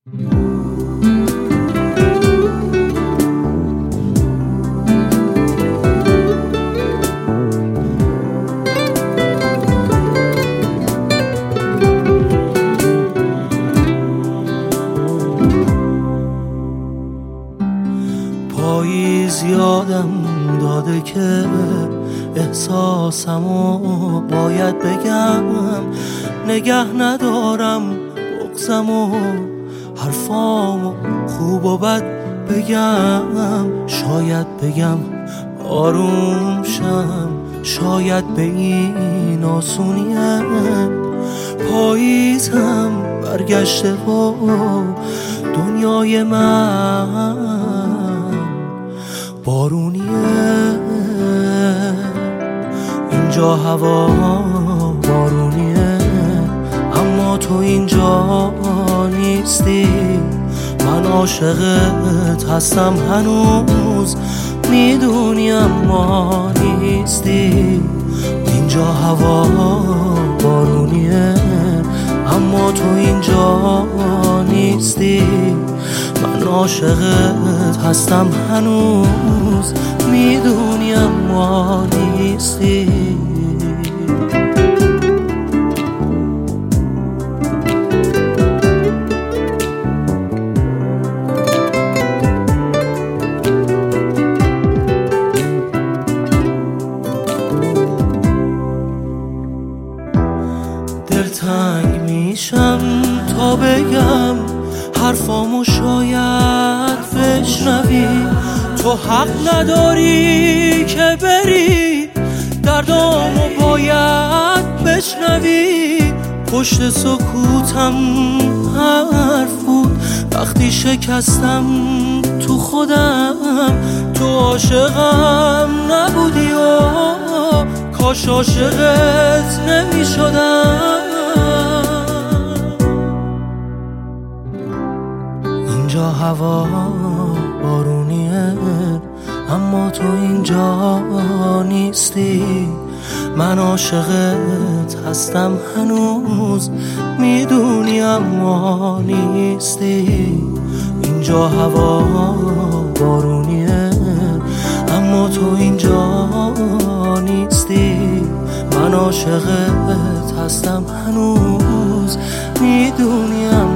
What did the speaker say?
پاییز یادم داده که احساسمو باید بگم، نگه ندارم بغضمو، حرفامو خوب و بد بگم. شاید بگم آروم شم، شاید به این آسونیه. پاییزم برگشته و دنیای من بارونیه. اینجا هوا بارونیه، اما تو اینجا نیستی. من عاشقت هستم هنوز، میدونی اما نیستی. اینجا هوا بارونیه، اما تو اینجا نیستی. من عاشقت هستم هنوز، میدونی اما نیستی. دلتنگ میشم تا بگم حرفامو شاید بشنوی. تو حق نداری که بری، دردامو باید بشنوی. پشت سکوتم حرف بود وقتی شکستم تو خودم. تو عاشقم نبودی و کاش عاشقت نمیشدم. اینجا هوا بارونیه، اما تو اینجا نیستی. من عاشقت هستم هنوز، میدونی اما نیستی. اینجا هوا بارونیه، اما تو اینجا نیستی. من عاشقت هستم هنوز، میدونی